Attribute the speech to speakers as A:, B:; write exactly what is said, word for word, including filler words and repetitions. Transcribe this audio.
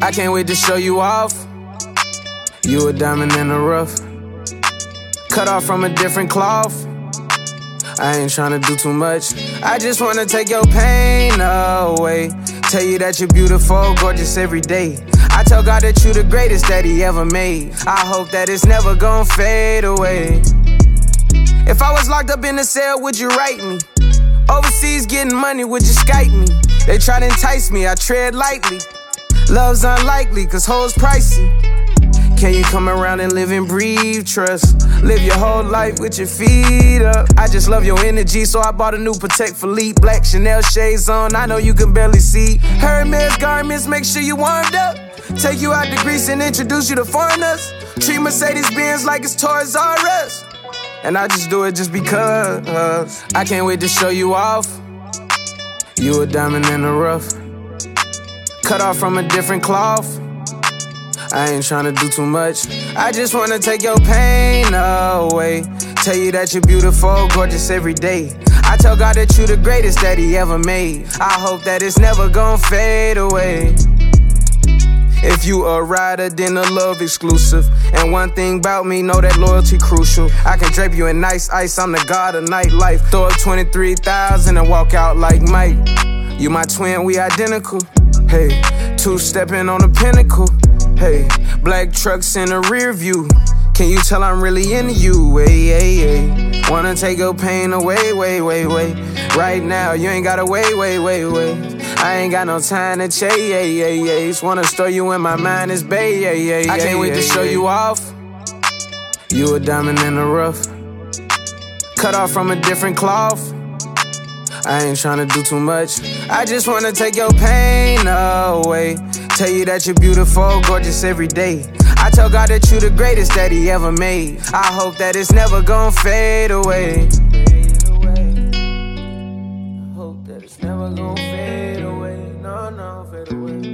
A: I can't wait to show you off. You a diamond in the rough, cut off from a different cloth. I ain't tryna do too much, I just wanna take your pain away. Tell you that you're beautiful, gorgeous every day. I tell God that you the greatest that he ever made. I hope that it's never gon' fade away. If I was locked up in a cell, would you write me? Overseas getting money, would you Skype me? They try to entice me, I tread lightly. Love's unlikely, cause hoes pricey. Can you come around and live and breathe trust? Live your whole life with your feet up. I just love your energy, so I bought a new Patek Philippe. Black Chanel shades on, I know you can barely see. Hermes garments, make sure you warmed up. Take you out to Greece and introduce you to foreigners. Treat Mercedes-Benz like it's Toys R Us. And I just do it just because. I can't wait to show you off. You a diamond in the rough, cut off from a different cloth. I ain't tryna do too much, I just wanna take your pain away. Tell you that you're beautiful, gorgeous every day. I tell God that you the greatest that he ever made. I hope that it's never gon' fade away. If you a rider, then a love exclusive. And one thing about me, know that loyalty crucial. I can drape you in nice ice, I'm the god of nightlife. Throw up twenty-three thousand and walk out like Mike. You my twin, we identical. Hey, two-stepping on the pinnacle. Hey, black trucks in the rear view. Can you tell I'm really into you? Hey, hey, hey. Wanna take your pain away, wait, wait, wait. Right now, you ain't gotta wait, wait, wait, wait. I ain't got no time to chase, yeah, yeah, yeah. Just wanna store you in my mind, it's bae, yeah, yeah, yeah. I can't wait to show you off. You a diamond in the rough, cut off from a different cloth. I ain't tryna do too much, I just wanna take your pain away. Tell you that you're beautiful, gorgeous every day. I tell God that you the greatest that he ever made. I hope that it's never gon' fade away. I hope that it's never gon' fade away. No, no, fade away.